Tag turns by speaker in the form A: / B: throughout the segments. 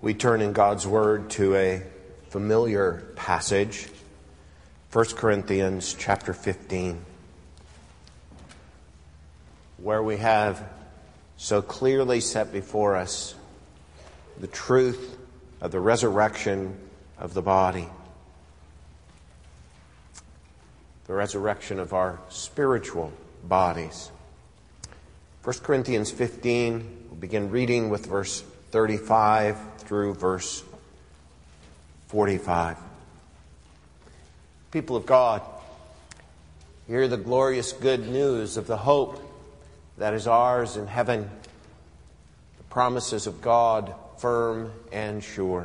A: We turn in God's Word to a familiar passage, 1 Corinthians chapter 15, where we have so clearly set before us the truth of the resurrection of the body, the resurrection of our spiritual bodies. 1 Corinthians 15, we'll begin reading with verse 35 through verse 45. People of God, hear the glorious good news of the hope that is ours in heaven, the promises of God firm and sure.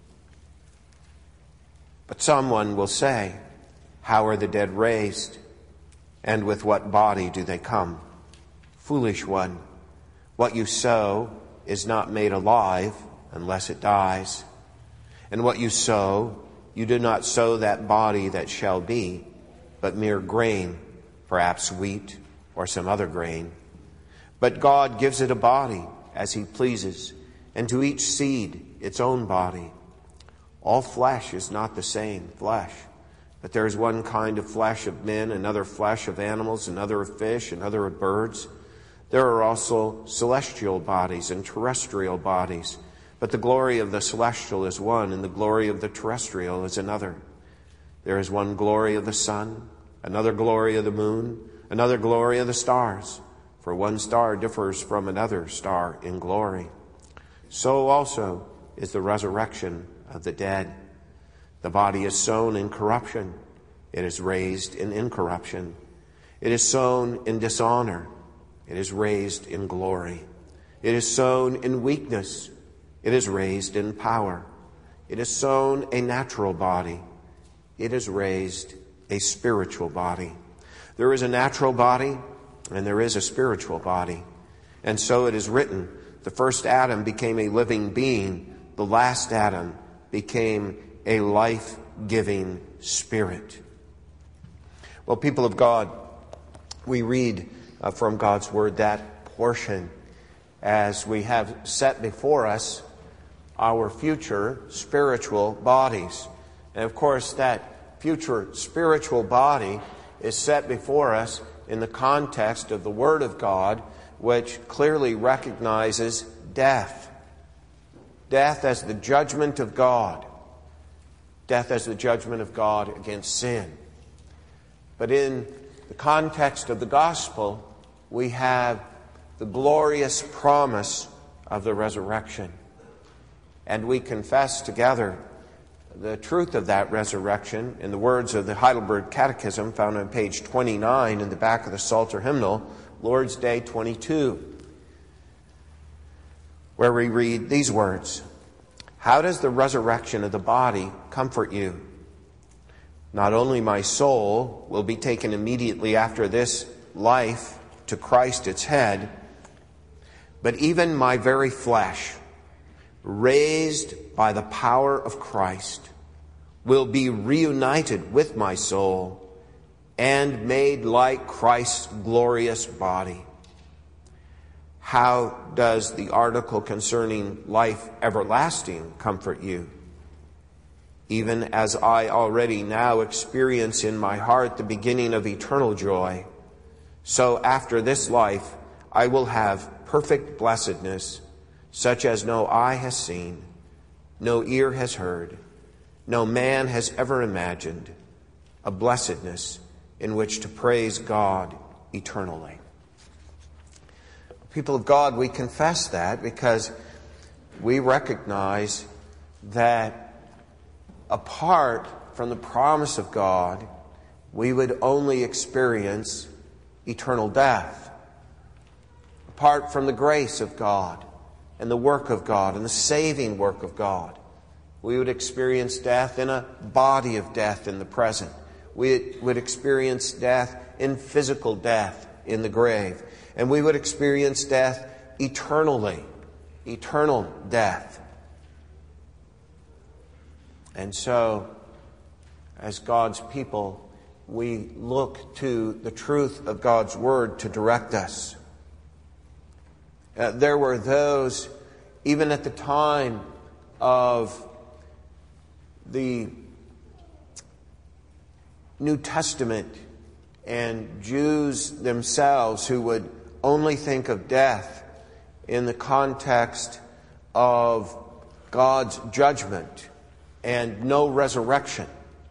A: But someone will say, how are the dead raised? And with what body do they come? Foolish one, what you sow is not made alive unless it dies. And what you sow, you do not sow that body that shall be, but mere grain, perhaps wheat or some other grain. But God gives it a body as he pleases, and to each seed its own body. All flesh is not the same flesh, but there is one kind of flesh of men, another flesh of animals, another of fish, another of birds. There are also celestial bodies and terrestrial bodies, but the glory of the celestial is one, and the glory of the terrestrial is another. There is one glory of the sun, another glory of the moon, another glory of the stars, for one star differs from another star in glory. So also is the resurrection of the dead. The body is sown in corruption, it is raised in incorruption. It is sown in dishonor, it is raised in glory. It is sown in weakness, it is raised in power. It is sown a natural body, it is raised a spiritual body. There is a natural body and there is a spiritual body. And so it is written, the first Adam became a living being, the last Adam became a life-giving spirit. Well, people of God, we read from God's Word that portion as we have set before us our future spiritual bodies. And of course, that future spiritual body is set before us in the context of the Word of God, which clearly recognizes death. Death as the judgment of God. Death as the judgment of God against sin. But in the context of the gospel, we have the glorious promise of the resurrection. And we confess together the truth of that resurrection in the words of the Heidelberg Catechism found on page 29 in the back of the Psalter hymnal, Lord's Day 22, where we read these words, how does the resurrection of the body comfort you? Not only my soul will be taken immediately after this life to Christ its head, but even my very flesh, raised by the power of Christ, will be reunited with my soul and made like Christ's glorious body. How does the article concerning life everlasting comfort you? Even as I already now experience in my heart the beginning of eternal joy, so after this life I will have perfect blessedness, such as no eye has seen, no ear has heard, no man has ever imagined, a blessedness in which to praise God eternally. People of God, we confess that because we recognize that apart from the promise of God, we would only experience eternal death. Apart from the grace of God and the work of God and the saving work of God, we would experience death in a body of death in the present. We would experience death in physical death in the grave. And we would experience death eternally, eternal death. And so, as God's people, we look to the truth of God's Word to direct us. There were those, even at the time of the New Testament and Jews themselves who would only think of death in the context of God's judgment and no resurrection.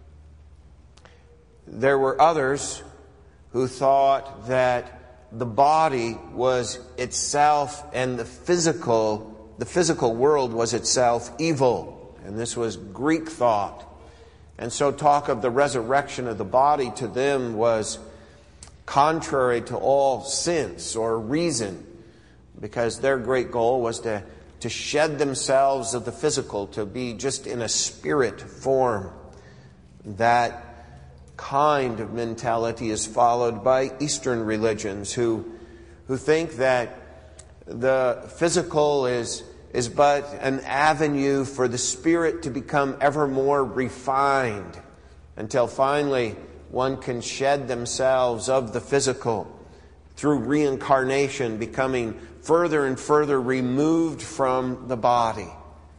A: There were others who thought that the body was itself and the physical world was itself evil. And this was Greek thought. And so talk of the resurrection of the body to them was contrary to all sense or reason, because their great goal was to shed themselves of the physical, to be just in a spirit form. That kind of mentality is followed by Eastern religions who think that the physical is but an avenue for the spirit to become ever more refined until finally one can shed themselves of the physical through reincarnation, becoming further and further removed from the body.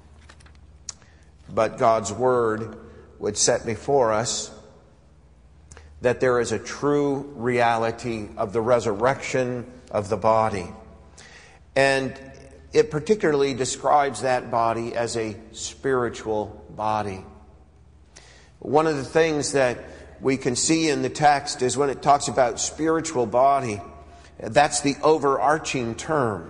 A: But God's Word would set before us that there is a true reality of the resurrection of the body. And it particularly describes that body as a spiritual body. One of the things that we can see in the text is when it talks about spiritual body, that's the overarching term.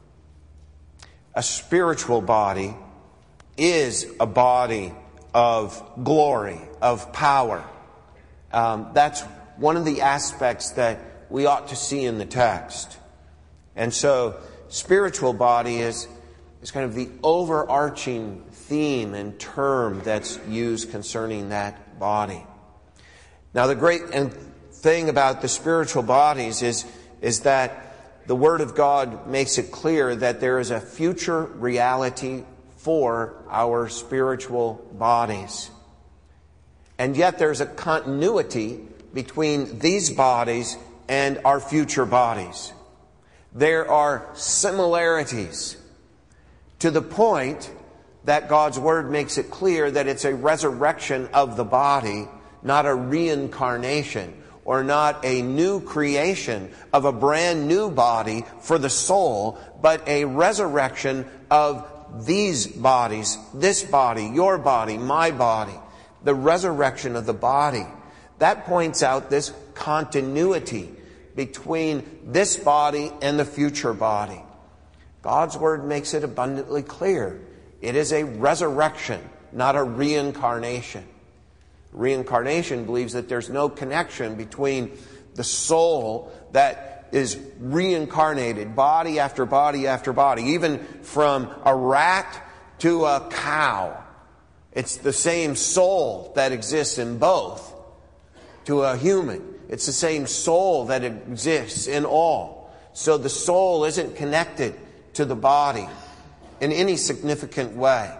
A: A spiritual body is a body of glory, of power. That's one of the aspects that we ought to see in the text. And so spiritual body is kind of the overarching theme and term that's used concerning that body. Now, the great thing about the spiritual bodies is that the Word of God makes it clear that there is a future reality for our spiritual bodies. And yet there's a continuity between these bodies and our future bodies. There are similarities to the point that God's Word makes it clear that it's a resurrection of the body, not a reincarnation or not a new creation of a brand new body for the soul, but a resurrection of these bodies, this body, your body, my body, the resurrection of the body. That points out this continuity between this body and the future body. God's Word makes it abundantly clear. It is a resurrection, not a reincarnation. Reincarnation believes that there's no connection between the soul that is reincarnated, body after body after body, even from a rat to a cow. It's the same soul that exists in both. To a human, it's the same soul that exists in all. So the soul isn't connected to the body in any significant way.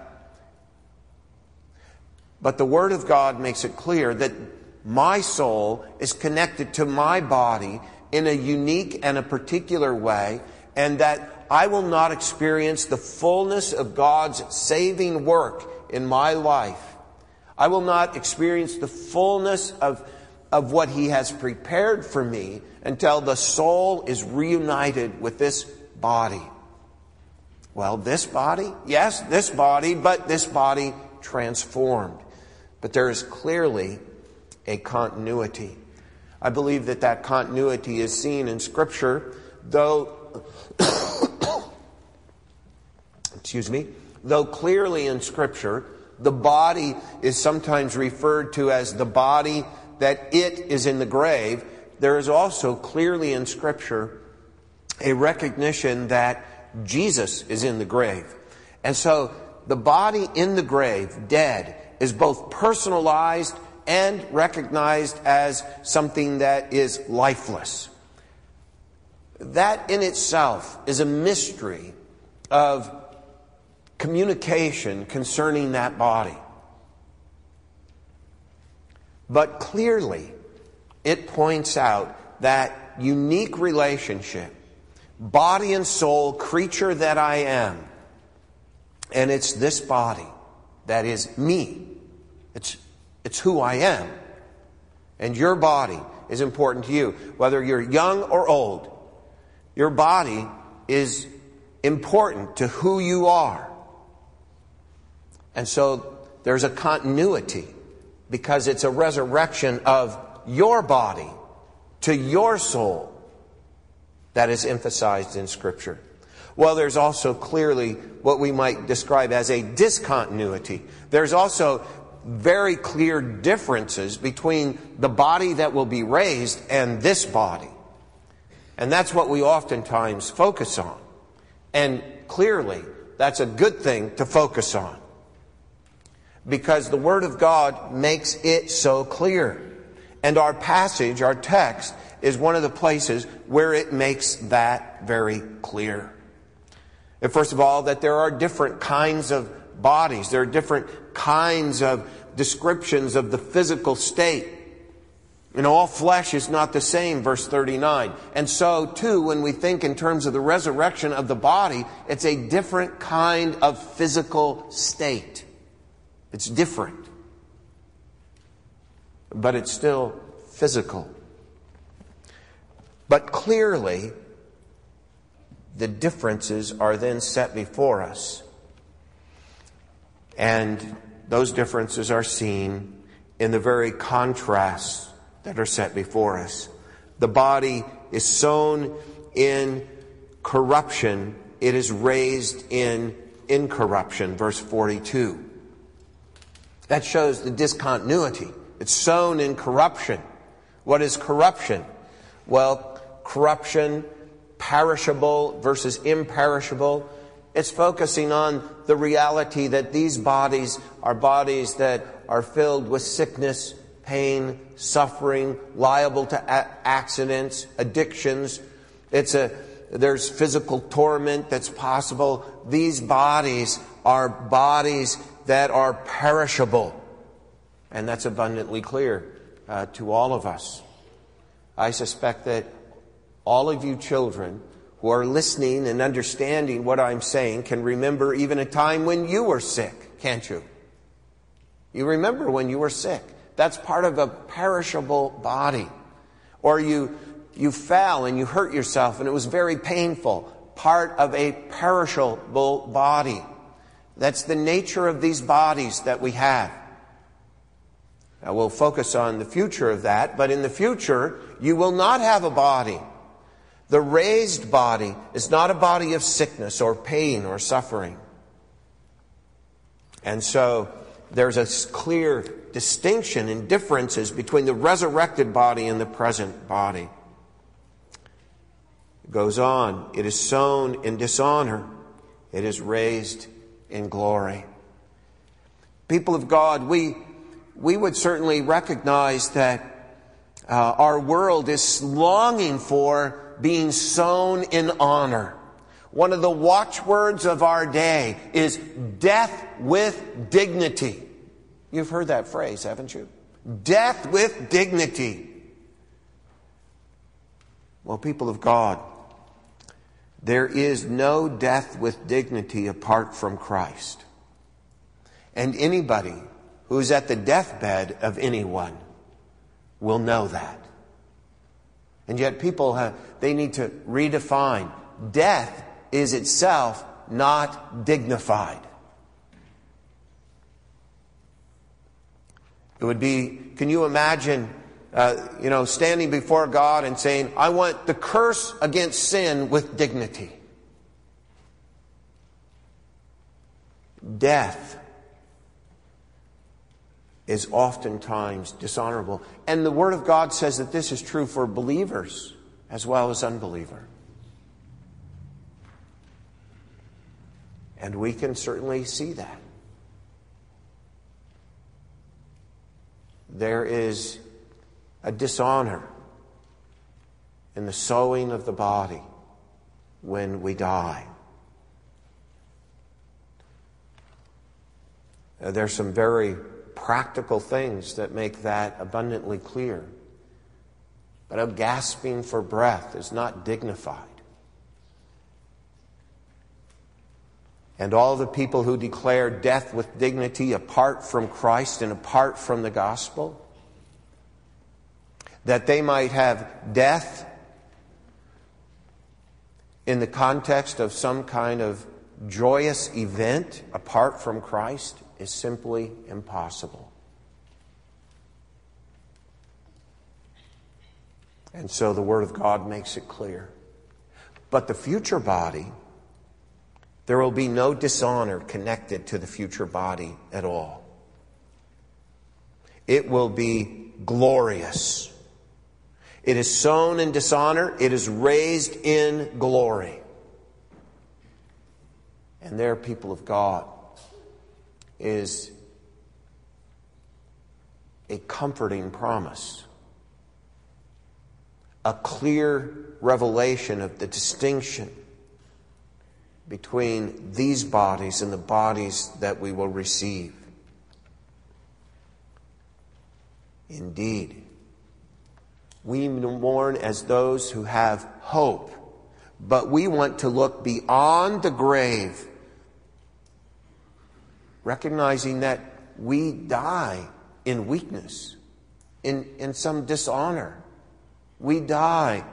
A: But the Word of God makes it clear that my soul is connected to my body in a unique and a particular way, and that I will not experience the fullness of God's saving work in my life. I will not experience the fullness of what He has prepared for me until the soul is reunited with this body. Well, this body? Yes, this body, but this body transformed. But there is clearly a continuity. I believe that continuity is seen in Scripture, though though clearly in Scripture, the body is sometimes referred to as the body that it is in the grave. There is also clearly in Scripture a recognition that Jesus is in the grave. And so the body in the grave, dead, is both personalized and recognized as something that is lifeless. That in itself is a mystery of communication concerning that body. But clearly, it points out that unique relationship, body and soul, creature that I am, And it's this body that is me. It's who I am. And your body is important to you. Whether you're young or old, your body is important to who you are. And so there's a continuity because it's a resurrection of your body to your soul that is emphasized in Scripture. Well, there's also clearly what we might describe as a discontinuity. There's also very clear differences between the body that will be raised and this body. And that's what we oftentimes focus on. And clearly, that's a good thing to focus on. Because the Word of God makes it so clear. And our passage, our text, is one of the places where it makes that very clear. And first of all, that there are different kinds of bodies. There are different kinds of descriptions of the physical state. And all flesh is not the same, verse 39. And so, too, when we think in terms of the resurrection of the body, it's a different kind of physical state. It's different. But it's still physical. But clearly, the differences are then set before us. And those differences are seen in the very contrasts that are set before us. The body is sown in corruption. It is raised in incorruption, verse 42. That shows the discontinuity. It's sown in corruption. What is corruption? Well, corruption, perishable versus imperishable. It's focusing on the reality that these bodies are bodies that are filled with sickness, pain, suffering, liable to accidents, addictions. There's physical torment that's possible. These bodies are bodies that are perishable. And that's abundantly clear to all of us. I suspect that all of you children who are listening and understanding what I'm saying can remember even a time when you were sick, can't you? You remember when you were sick. That's part of a perishable body. Or you fell and you hurt yourself and it was very painful. Part of a perishable body. That's the nature of these bodies that we have. Now we'll focus on the future of that, but in the future, you will not have a body. The raised body is not a body of sickness or pain or suffering. And so there's a clear distinction and differences between the resurrected body and the present body. It goes on. It is sown in dishonor. It is raised in glory. People of God, we would certainly recognize that our world is longing for being sown in honor. One of the watchwords of our day is death with dignity. You've heard that phrase, haven't you? Death with dignity. Well, people of God, there is no death with dignity apart from Christ. And anybody who's at the deathbed of anyone will know that. And yet people they need to redefine. Death is itself not dignified. It would be, can you imagine, standing before God and saying, I want the curse against sin with dignity. Death is oftentimes dishonorable. And the Word of God says that this is true for believers as well as unbelievers. And we can certainly see that. There is a dishonor in the sowing of the body when we die. There's some very practical things that make that abundantly clear. But a gasping for breath is not dignified. and all the people who declare death with dignity apart from Christ and apart from the gospel, that they might have death in the context of some kind of joyous event apart from Christ, is simply impossible. And so the Word of God makes it clear. But the future body, there will be no dishonor connected to the future body at all. It will be glorious. It is sown in dishonor. It is raised in glory. And there, people of God, is a comforting promise. A clear revelation of the distinction between these bodies and the bodies that we will receive. Indeed, we mourn as those who have hope, but we want to look beyond the grave, recognizing that we die in weakness, in some dishonor. We die,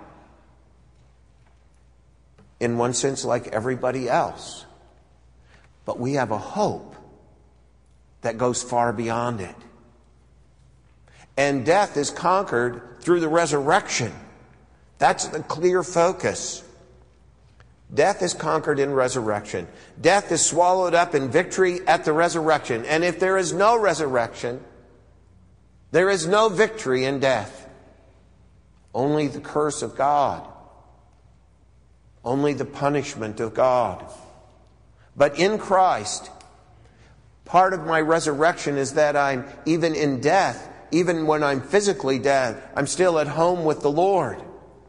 A: in one sense, like everybody else. But we have a hope that goes far beyond it. And death is conquered through the resurrection. That's the clear focus. Death is conquered in resurrection. Death is swallowed up in victory at the resurrection. And if there is no resurrection, there is no victory in death. Only the curse of God. Only the punishment of God. But in Christ, part of my resurrection is that I'm even in death, even when I'm physically dead, I'm still at home with the Lord.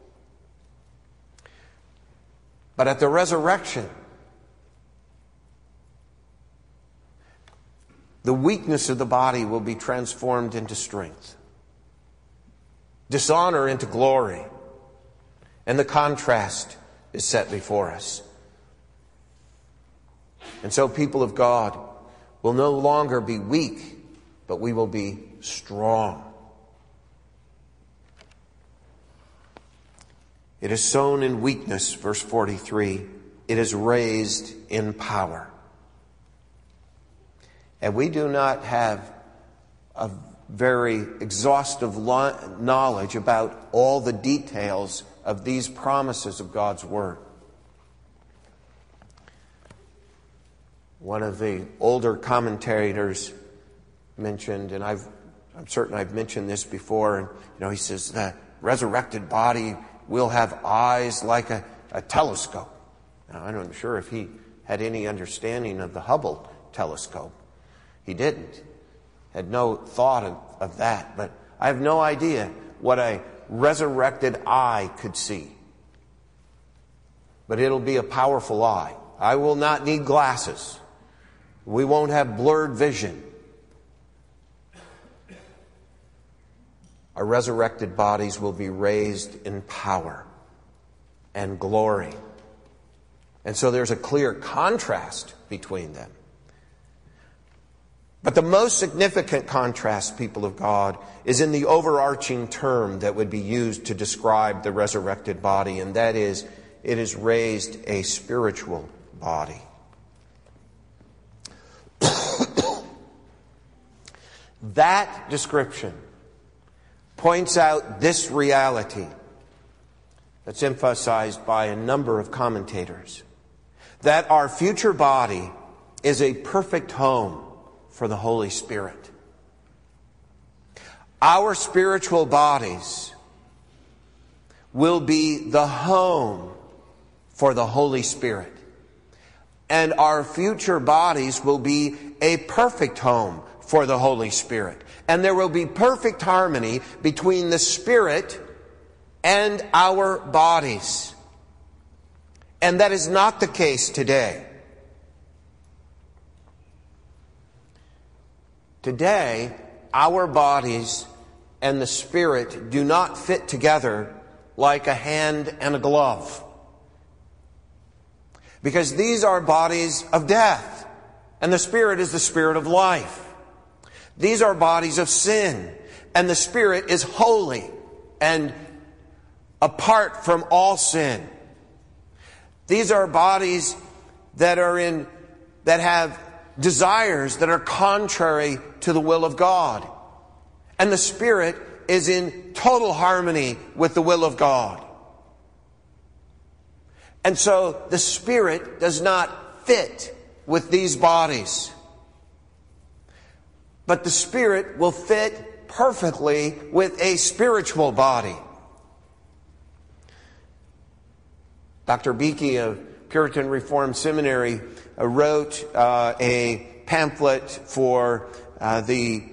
A: But at the resurrection, the weakness of the body will be transformed into strength. Dishonor into glory. And the contrast is set before us. And so, people of God, will no longer be weak, but we will be strong. It is sown in weakness, verse 43. It is raised in power. And we do not have a very exhaustive knowledge about all the details of these promises of God's Word. One of the older commentators mentioned, and I'm certain I've mentioned this before, and he says the resurrected body will have eyes like a telescope. Now, I'm not sure if he had any understanding of the Hubble telescope. He didn't. Had no thought of that. But I have no idea what a resurrected eye could see. But it'll be a powerful eye. I will not need glasses. We won't have blurred vision. Our resurrected bodies will be raised in power and glory. And so there's a clear contrast between them. But the most significant contrast, people of God, is in the overarching term that would be used to describe the resurrected body, and that is, it is raised a spiritual body. That description points out this reality that's emphasized by a number of commentators, that our future body is a perfect home for the Holy Spirit. Our spiritual bodies will be the home for the Holy Spirit. And our future bodies will be a perfect home for the Holy Spirit. And there will be perfect harmony between the Spirit and our bodies. And that is not the case today. Today, our bodies and the Spirit do not fit together like a hand and a glove. Because these are bodies of death, and the Spirit is the Spirit of life. These are bodies of sin, and the Spirit is holy and apart from all sin. These are bodies that have desires that are contrary to the will of God. And the Spirit is in total harmony with the will of God. And so the Spirit does not fit with these bodies. But the Spirit will fit perfectly with a spiritual body. Dr. Beeke of Puritan Reformed Seminary wrote a pamphlet for a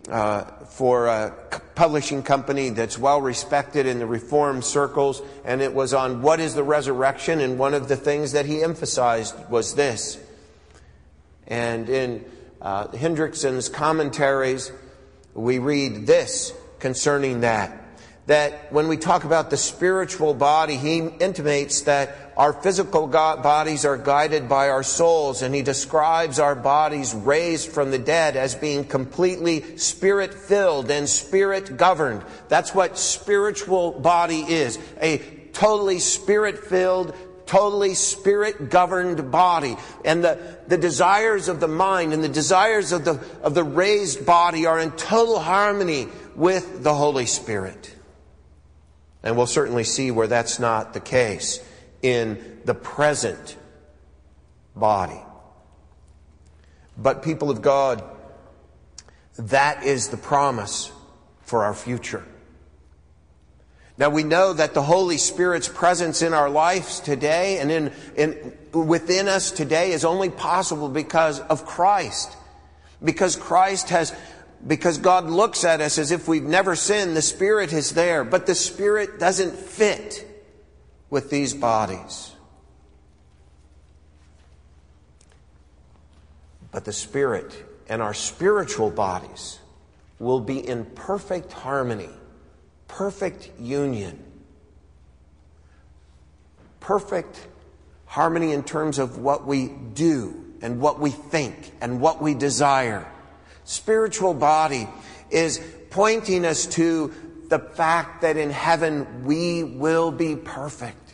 A: publishing company that's well respected in the Reformed circles, and it was on what is the resurrection, and one of the things that he emphasized was this. And in Hendrickson's commentaries, we read this concerning that when we talk about the spiritual body, he intimates that our physical bodies are guided by our souls, and he describes our bodies raised from the dead as being completely spirit-filled and spirit-governed. That's what spiritual body is, a totally spirit-filled, totally spirit-governed body. And the desires of the mind and the desires of the raised body are in total harmony with the Holy Spirit. And we'll certainly see where that's not the case in the present body. But people of God, that is the promise for our future. Now we know that the Holy Spirit's presence in our lives today and within us today is only possible because of Christ. Because God looks at us as if we've never sinned, the Spirit is there, but the Spirit doesn't fit with these bodies. But the Spirit and our spiritual bodies will be in perfect harmony, perfect union, perfect harmony in terms of what we do and what we think and what we desire. Spiritual body is pointing us to the fact that in heaven we will be perfect,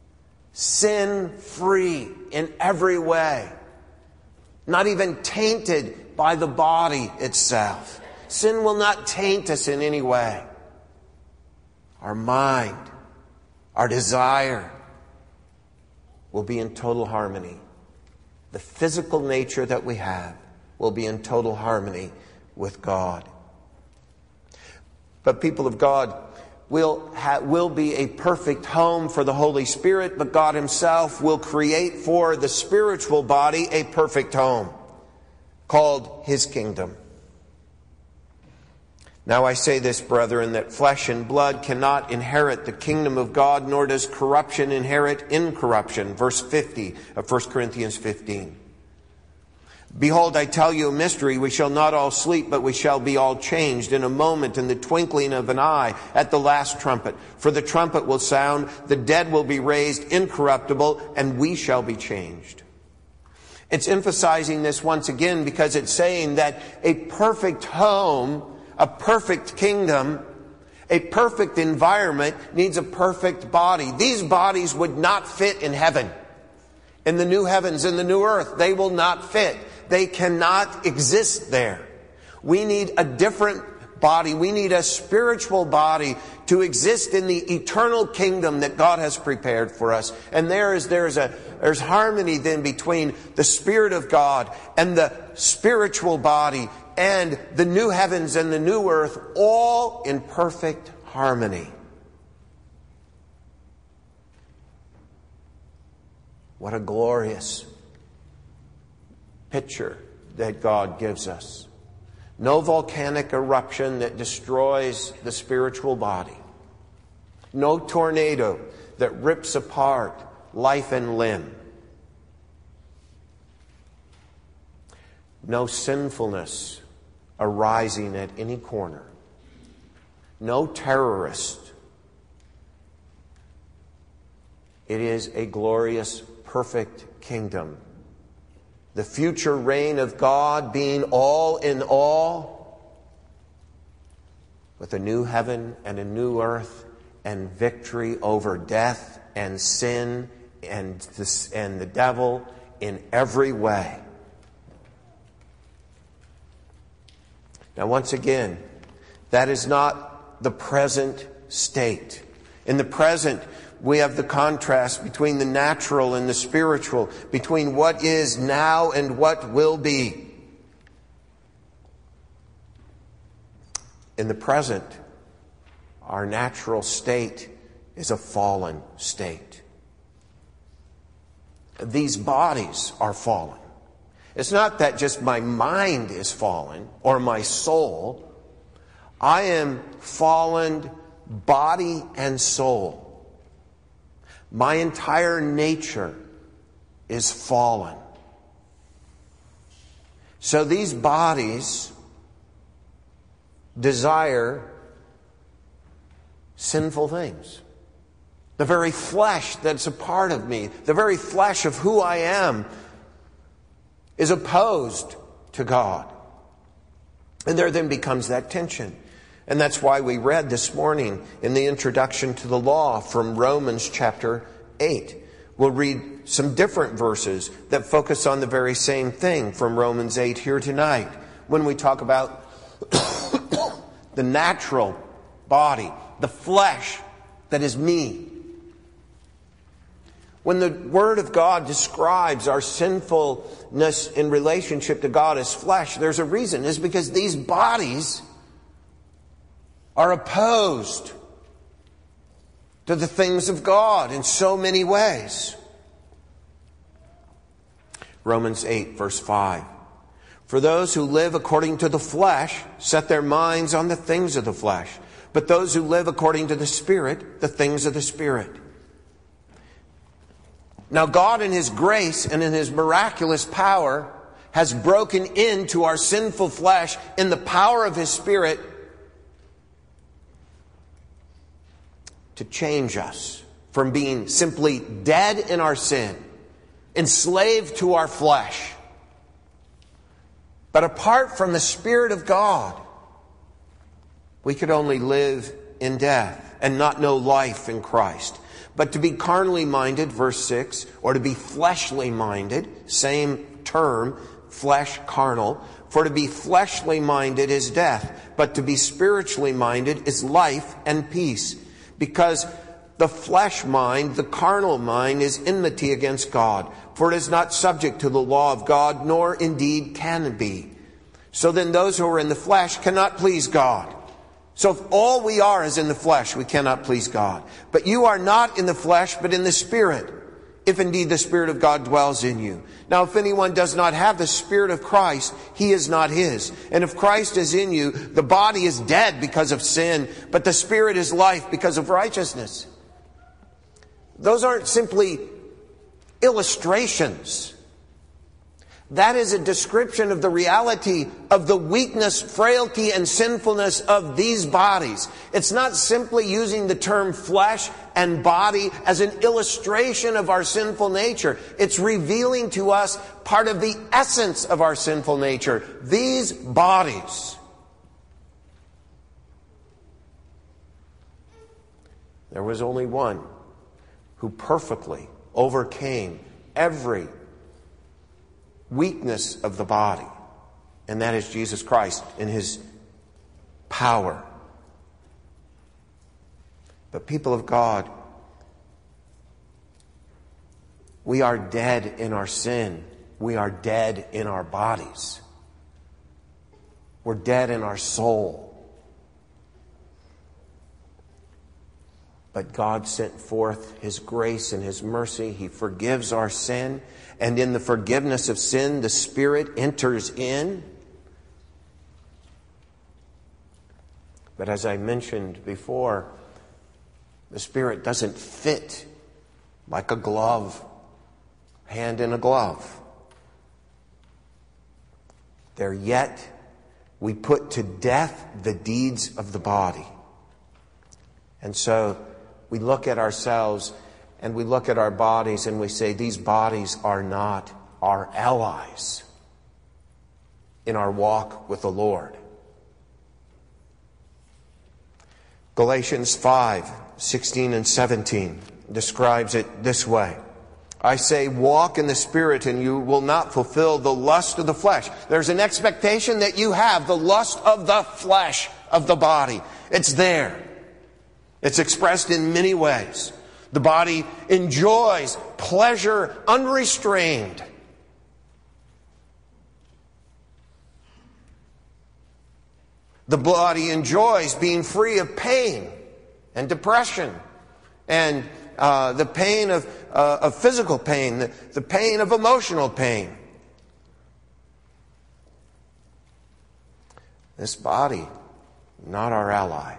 A: sin-free in every way, not even tainted by the body itself. Sin will not taint us in any way. Our mind, our desire will be in total harmony. The physical nature that we have will be in total harmony with God. But people of God will be a perfect home for the Holy Spirit, but God Himself will create for the spiritual body a perfect home called His kingdom. Now I say this, brethren, that flesh and blood cannot inherit the kingdom of God, nor does corruption inherit incorruption. Verse 50 of 1 Corinthians 15. Behold, I tell you a mystery. We shall not all sleep, but we shall be all changed in a moment, in the twinkling of an eye, at the last trumpet. For the trumpet will sound, the dead will be raised incorruptible, and we shall be changed. It's emphasizing this once again because it's saying that a perfect home, a perfect kingdom, a perfect environment needs a perfect body. These bodies would not fit in heaven. In the new heavens and the new earth, they will not fit. They cannot exist there. We need a different body. We need a spiritual body to exist in the eternal kingdom that God has prepared for us. And there's harmony then between the Spirit of God and the spiritual body and the new heavens and the new earth, all in perfect harmony. What a glorious picture that God gives us. No volcanic eruption that destroys the spiritual body. No tornado that rips apart life and limb. No sinfulness arising at any corner. No terrorist. It is a glorious, perfect kingdom. The future reign of God being all in all, with a new heaven and a new earth, and victory over death and sin and the devil in every way. Now, once again, that is not the present state. In the present, we have the contrast between the natural and the spiritual, between what is now and what will be. In the present, our natural state is a fallen state. These bodies are fallen. It's not that just my mind is fallen or my soul. I am fallen body and soul. My entire nature is fallen. So these bodies desire sinful things. The very flesh that's a part of me, the very flesh of who I am, is opposed to God. And there then becomes that tension. And that's why we read this morning in the introduction to the law from Romans chapter 8. We'll read some different verses that focus on the very same thing from Romans 8 here tonight, when we talk about the natural body, the flesh that is me. When the Word of God describes our sinfulness in relationship to God as flesh, there's a reason. It's because these bodies are opposed to the things of God in so many ways. Romans 8, verse 5. For those who live according to the flesh set their minds on the things of the flesh, but those who live according to the Spirit, the things of the Spirit. Now God in His grace and in His miraculous power has broken into our sinful flesh in the power of His Spirit to change us from being simply dead in our sin, enslaved to our flesh. But apart from the Spirit of God, we could only live in death and not know life in Christ. But to be carnally minded, verse 6, or to be fleshly minded, same term, flesh, carnal. For to be fleshly minded is death, but to be spiritually minded is life and peace. Because the flesh mind, the carnal mind, is enmity against God. For it is not subject to the law of God, nor indeed can be. So then those who are in the flesh cannot please God. So if all we are is in the flesh, we cannot please God. But you are not in the flesh, but in the Spirit, if indeed the Spirit of God dwells in you. Now if anyone does not have the Spirit of Christ, he is not his. And if Christ is in you, the body is dead because of sin, but the Spirit is life because of righteousness. Those aren't simply illustrations. That is a description of the reality of the weakness, frailty, and sinfulness of these bodies. It's not simply using the term flesh and body as an illustration of our sinful nature. It's revealing to us part of the essence of our sinful nature. These bodies. There was only one who perfectly overcame every weakness of the body, and that is Jesus Christ in His power. But people of God, we are dead in our sin. We are dead in our bodies. We're dead in our soul. But God sent forth His grace and His mercy. He forgives our sin. And in the forgiveness of sin, the Spirit enters in. But as I mentioned before, the Spirit doesn't fit like a glove, hand in a glove. There yet we put to death the deeds of the body. And so we look at ourselves and we look at our bodies and we say, these bodies are not our allies in our walk with the Lord. Galatians 5:16 and 17 describes it this way. I say, walk in the Spirit, and you will not fulfill the lust of the flesh. There's an expectation that you have the lust of the flesh, of the body. It's there. It's expressed in many ways. The body enjoys pleasure unrestrained. The body enjoys being free of pain and depression and the pain of physical pain, the pain of emotional pain. This body, not our ally.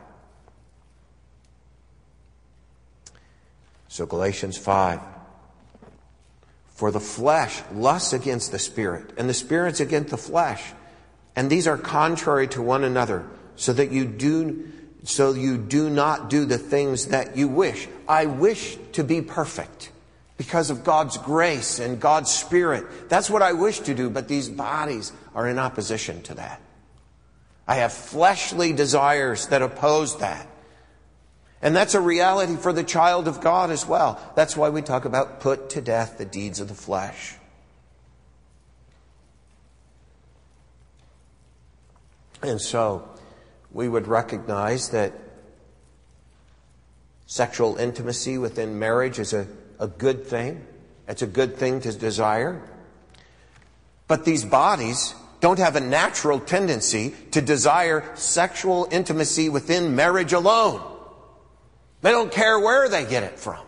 A: So Galatians 5. For the flesh lusts against the Spirit, and the Spirit's against the flesh. And these are contrary to one another, so you do not do the things that you wish. I wish to be perfect because of God's grace and God's Spirit. That's what I wish to do, but these bodies are in opposition to that. I have fleshly desires that oppose that. And that's a reality for the child of God as well. That's why we talk about put to death the deeds of the flesh. And so we would recognize that sexual intimacy within marriage is a good thing. It's a good thing to desire. But these bodies don't have a natural tendency to desire sexual intimacy within marriage alone. They don't care where they get it from.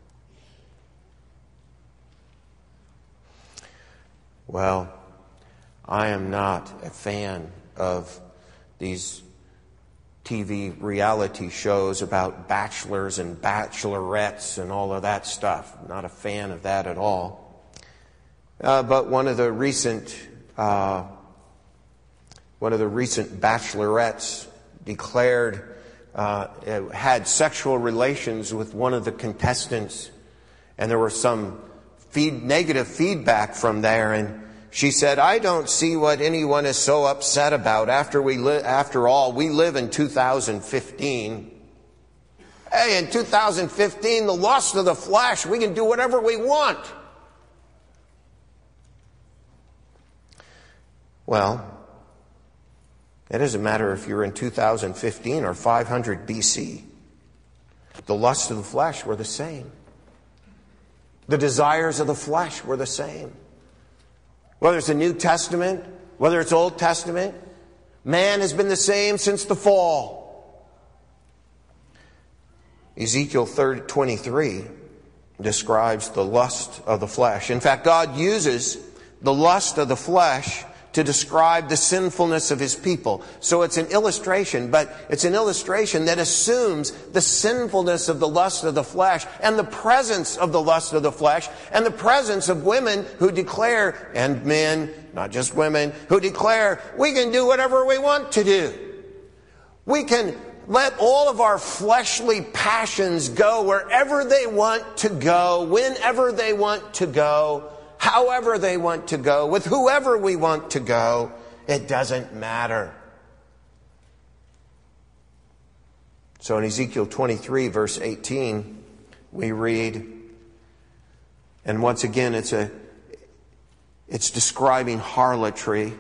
A: Well, I am not a fan of these TV reality shows about bachelors and bachelorettes and all of that stuff. Not a fan of that at all. But one of the recent bachelorettes declared had sexual relations with one of the contestants, and there was some negative feedback from there, and she said, I don't see what anyone is so upset about. After all, we live in 2015. Hey, in 2015, the lust of the flesh, we can do whatever we want. Well, it doesn't matter if you're in 2015 or 500 BC. The lusts of the flesh were the same. The desires of the flesh were the same. Whether it's the New Testament, whether it's Old Testament, man has been the same since the fall. Ezekiel 23 describes the lust of the flesh. In fact, God uses the lust of the flesh to describe the sinfulness of His people. So it's an illustration, but it's an illustration that assumes the sinfulness of the lust of the flesh and the presence of the lust of the flesh and the presence of women who declare, and men, not just women, who declare, we can do whatever we want to do. We can let all of our fleshly passions go wherever they want to go, whenever they want to go, however they want to go, with whoever we want to go. It doesn't matter. So in Ezekiel 23, verse 18, we read, and once again it's describing harlotry,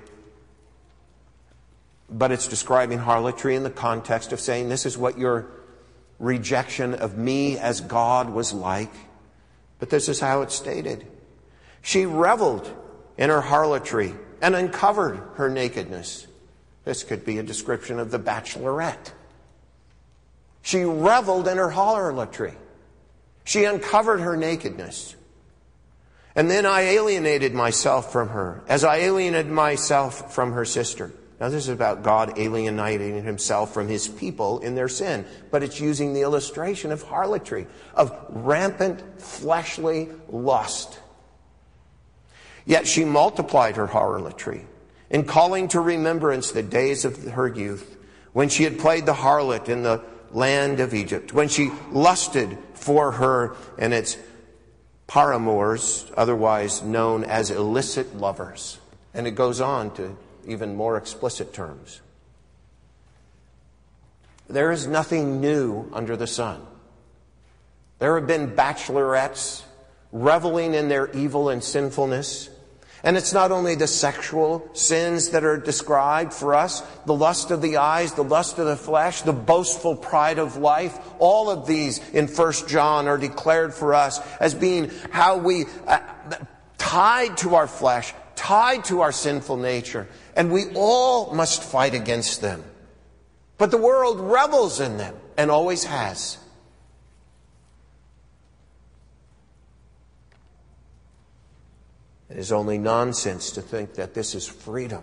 A: but it's describing harlotry in the context of saying this is what your rejection of me as God was like. But this is how it's stated. She reveled in her harlotry and uncovered her nakedness. This could be a description of the bachelorette. She reveled in her harlotry. She uncovered her nakedness. And then I alienated myself from her, as I alienated myself from her sister. Now this is about God alienating Himself from His people in their sin. But it's using the illustration of harlotry, of rampant fleshly lust. Yet she multiplied her harlotry in calling to remembrance the days of her youth, when she had played the harlot in the land of Egypt, when she lusted for her and its paramours, otherwise known as illicit lovers. And it goes on to even more explicit terms. There is nothing new under the sun. There have been bachelorettes reveling in their evil and sinfulness. And it's not only the sexual sins that are described for us, the lust of the eyes, the lust of the flesh, the boastful pride of life. All of these in 1 John are declared for us as being how we tied to our flesh, tied to our sinful nature. And we all must fight against them. But the world revels in them and always has. It is only nonsense to think that this is freedom.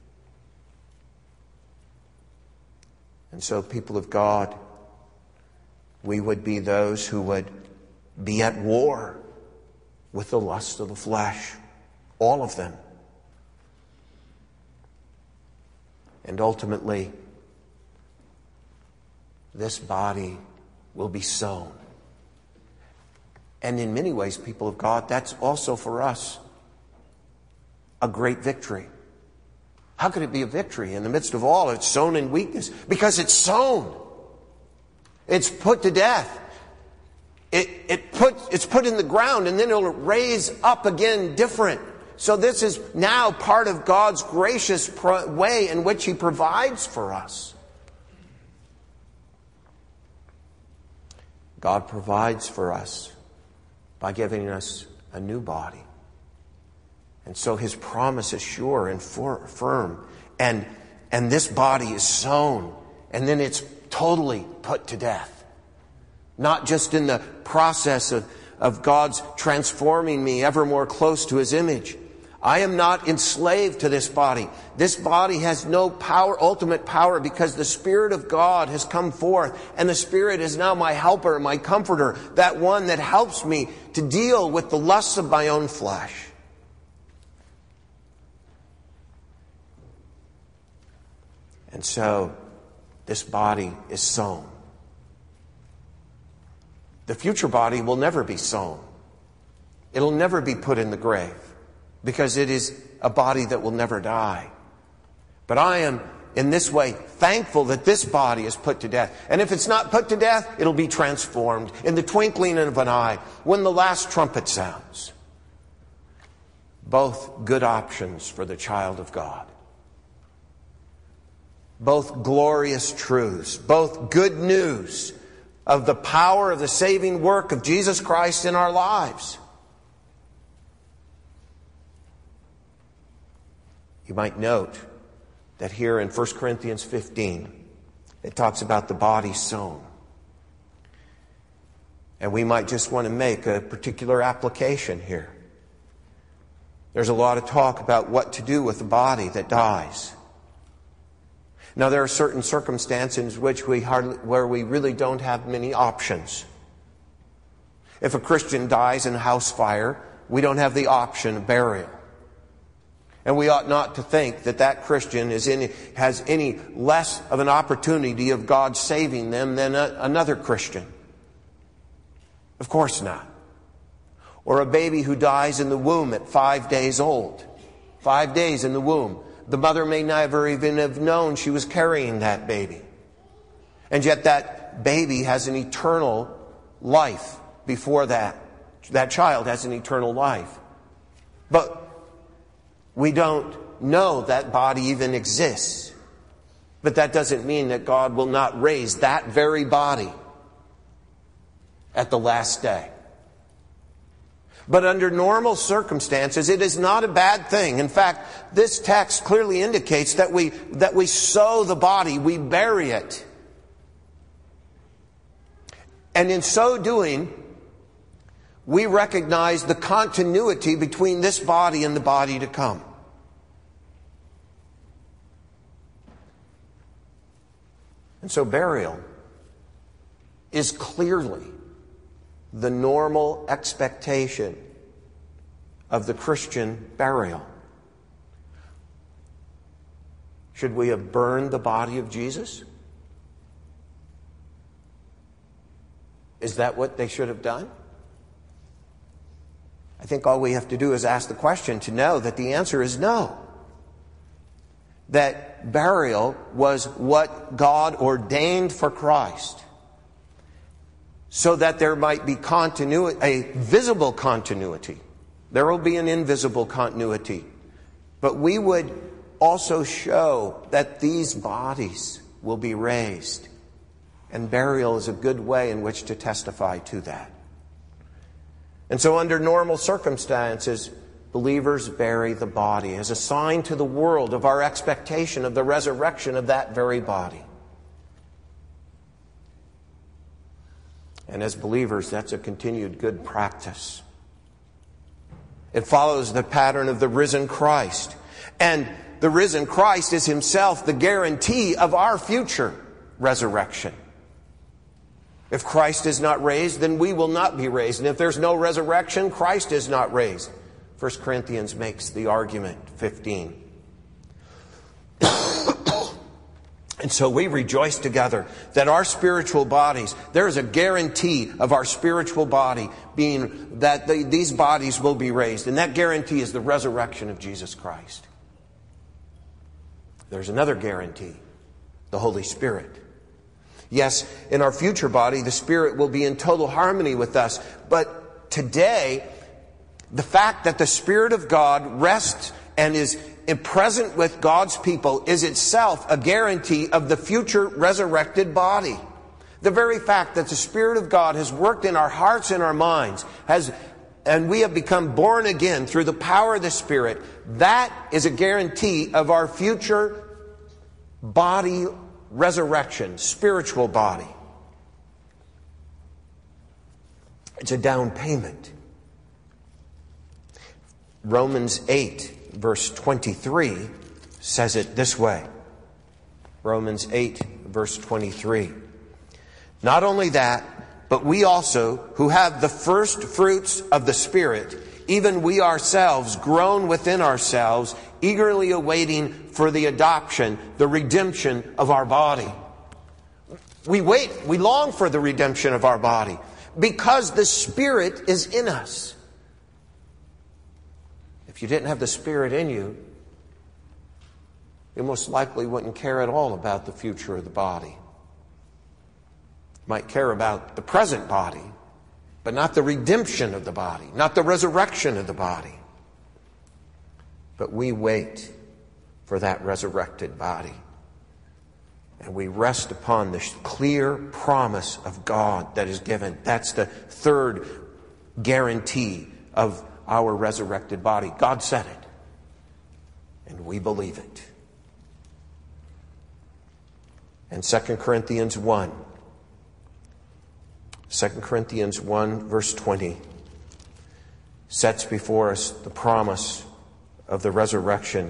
A: And so, people of God, we would be those who would be at war with the lust of the flesh, all of them. And ultimately, this body will be sown. And in many ways, people of God, that's also for us a great victory. How could it be a victory in the midst of all? It's sown in weakness. Because it's sown. It's put to death. It's put in the ground, and then it'll raise up again different. So this is now part of God's gracious way in which He provides for us. God provides for us by giving us a new body. And so His promise is sure and firm. And this body is sown. And then it's totally put to death. Not just in the process of God's transforming me ever more close to His image. I am not enslaved to this body. This body has no power, ultimate power, because the Spirit of God has come forth. And the Spirit is now my helper, my comforter. That one that helps me to deal with the lusts of my own flesh. And so, this body is sown. The future body will never be sown. It'll never be put in the grave, because it is a body that will never die. But I am, in this way, thankful that this body is put to death. And if it's not put to death, it'll be transformed in the twinkling of an eye, when the last trumpet sounds. Both good options for the child of God. Both glorious truths, both good news of the power of the saving work of Jesus Christ in our lives. You might note that here in 1 Corinthians 15, it talks about the body sown. And we might just want to make a particular application here. There's a lot of talk about what to do with the body that dies. Now, there are certain circumstances where we really don't have many options. If a Christian dies in a house fire, we don't have the option of burial. And we ought not to think that Christian has any less of an opportunity of God saving them than another Christian. Of course not. Or a baby who dies in the womb at 5 days old. 5 days in the womb. The mother may never even have known she was carrying that baby. And yet that baby has an eternal life before that. That child has an eternal life. But we don't know that body even exists. But that doesn't mean that God will not raise that very body at the last day. But under normal circumstances, it is not a bad thing. In fact, this text clearly indicates that we sow the body, we bury it. And in so doing, we recognize the continuity between this body and the body to come. And so burial is clearly the normal expectation of the Christian burial. Should we have burned the body of Jesus? Is that what they should have done? I think all we have to do is ask the question to know that the answer is no. That burial was what God ordained for Christ, so that there might be continuity, a visible continuity. There will be an invisible continuity. But we would also show that these bodies will be raised. And burial is a good way in which to testify to that. And so under normal circumstances, believers bury the body as a sign to the world of our expectation of the resurrection of that very body. And as believers, that's a continued good practice. It follows the pattern of the risen Christ. And the risen Christ is himself the guarantee of our future resurrection. If Christ is not raised, then we will not be raised. And if there's no resurrection, Christ is not raised. 1 Corinthians makes the argument, 15. And so we rejoice together that our spiritual bodies, there is a guarantee of our spiritual body being that these bodies will be raised. And that guarantee is the resurrection of Jesus Christ. There's another guarantee, the Holy Spirit. Yes, in our future body, the Spirit will be in total harmony with us. But today, the fact that the Spirit of God rests and is present with God's people is itself a guarantee of the future resurrected body. The very fact that the Spirit of God has worked in our hearts and our minds, and we have become born again through the power of the Spirit, that is a guarantee of our future body resurrection, spiritual body. It's a down payment. Romans 8, verse 23 says it this way. Romans 8, verse 23. Not only that, but we also, who have the first fruits of the Spirit, even we ourselves, groan within ourselves, eagerly awaiting for the adoption, the redemption of our body. We long for the redemption of our body, because the Spirit is in us. If you didn't have the Spirit in you, you most likely wouldn't care at all about the future of the body. You might care about the present body, but not the redemption of the body, not the resurrection of the body. But we wait for that resurrected body. And we rest upon the clear promise of God that is given. That's the third guarantee of our resurrected body. God said it, and we believe it. And 2 Corinthians 1, verse 20, sets before us the promise of the resurrection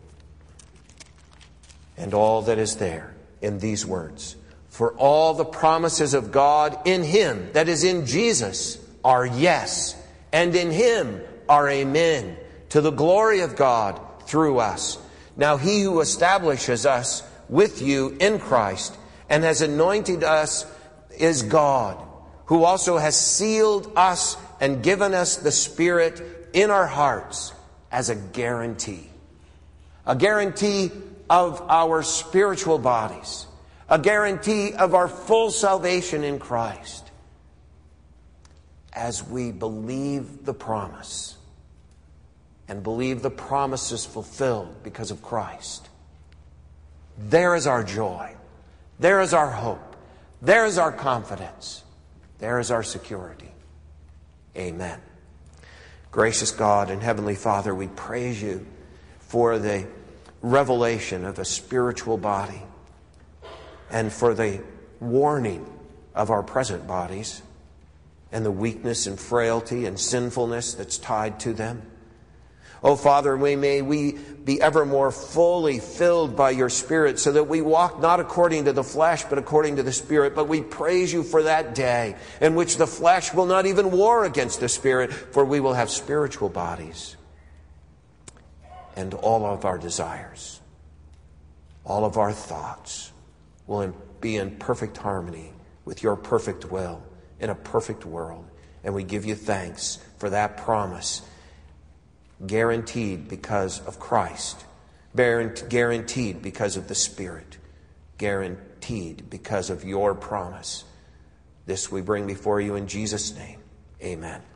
A: and all that is there in these words. For all the promises of God in Him, that is in Jesus, are yes, and in Him are amen, to the glory of God through us. Now He who establishes us with you in Christ and has anointed us is God, who also has sealed us and given us the Spirit in our hearts as a guarantee. A guarantee of our spiritual bodies. A guarantee of our full salvation in Christ. As we believe the promise and believe the promise is fulfilled because of Christ. There is our joy. There is our hope. There is our confidence. There is our security. Amen. Gracious God and Heavenly Father, we praise you for the revelation of a spiritual body and for the warning of our present bodies and the weakness and frailty and sinfulness that's tied to them. Oh, Father, may we be ever more fully filled by your Spirit so that we walk not according to the flesh, but according to the Spirit. But we praise you for that day in which the flesh will not even war against the Spirit, for we will have spiritual bodies. And all of our desires, all of our thoughts will be in perfect harmony with your perfect will in a perfect world. And we give you thanks for that promise, guaranteed because of Christ, guaranteed because of the Spirit, guaranteed because of your promise. This we bring before you in Jesus' name. Amen.